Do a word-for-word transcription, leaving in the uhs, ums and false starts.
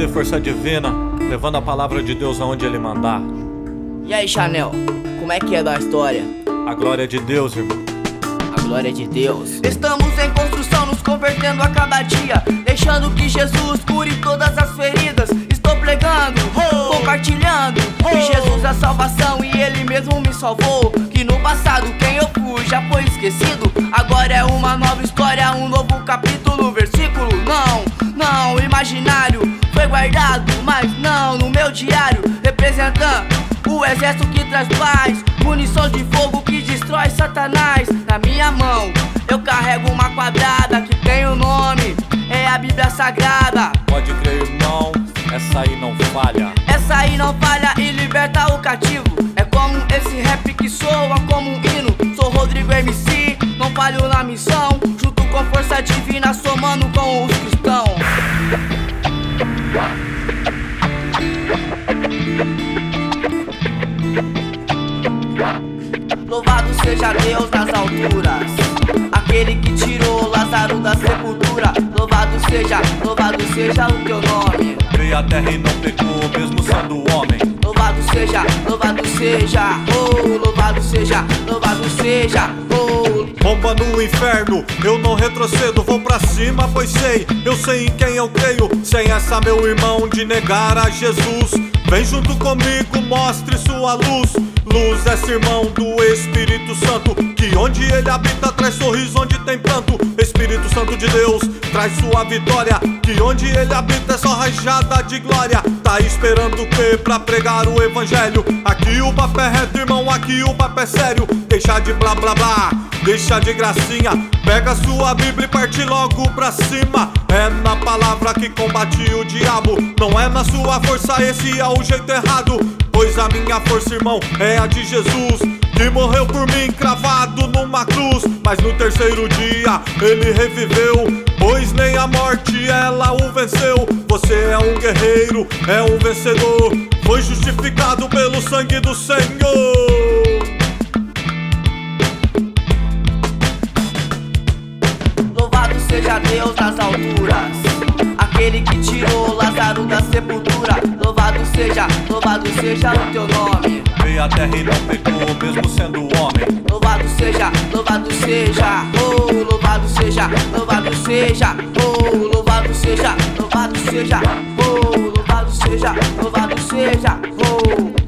você, força divina, levando a palavra de Deus aonde Ele mandar. E aí, Chanel, como é que é da história? A glória de Deus, irmão. A glória de Deus. Estamos em construção, nos convertendo a cada dia, deixando que Jesus cure todas as feridas. Estou pregando, oh, compartilhando, oh, que Jesus é a salvação e Ele mesmo me salvou. Que no passado quem eu fui já foi esquecido. Agora é uma nova história, um novo capítulo, versículo. Não, não, imaginário foi guardado, mas não no meu diário. Representando o exército que traz paz, munição de fogo que destrói Satanás. Na minha mão eu carrego uma quadrada que tem o nome, é a Bíblia Sagrada. Pode crer, irmão, essa aí não falha. Essa aí não falha e liberta o cativo. É como esse rap que soa como um hino. Sou Rodrigo M C, não falho na missão. Junto com força divina, somando com os cristãos. Louvado seja Deus nas alturas, aquele que tirou Lázaro da sepultura. Louvado seja, louvado seja o teu nome. Veio à terra e não pecou, mesmo sendo homem. Louvado seja, louvado seja, oh, louvado seja, louvado seja, oh. Bomba no inferno, eu não retrocedo, vou pra cima, pois sei, eu sei em quem eu creio. Sem essa, meu irmão, de negar a Jesus, vem junto comigo, mostre sua luz. Luz é sermão do Espírito Santo, que onde ele habita traz sorriso onde tem pranto. Espírito Santo de Deus traz sua vitória, que onde ele habita é só rajada de glória. Tá esperando o quê pra pregar o evangelho? Aqui o papo é reto, irmão, aqui o papo é sério. Deixa de blá blá blá, deixa de gracinha, pega sua Bíblia e parte logo pra cima. É na palavra que combate o diabo, não é na sua força, esse é o jeito errado. Pois a minha força, irmão, é a de Jesus, que morreu por mim cravado numa cruz. Mas no terceiro dia ele reviveu, pois nem a morte ela o venceu. Você é um guerreiro, é um vencedor, foi justificado pelo sangue do Senhor. Louvado seja Deus nas alturas, aquele que tirou Lázaro da sepultura. Louvado seja, louvado seja o teu nome. Veio à terra e não pecou, mesmo sendo homem. Louvado seja, louvado seja, oh, louvado seja, louvado seja, oh, louvado seja, louvado seja, oh, louvado seja, louvado seja, oh.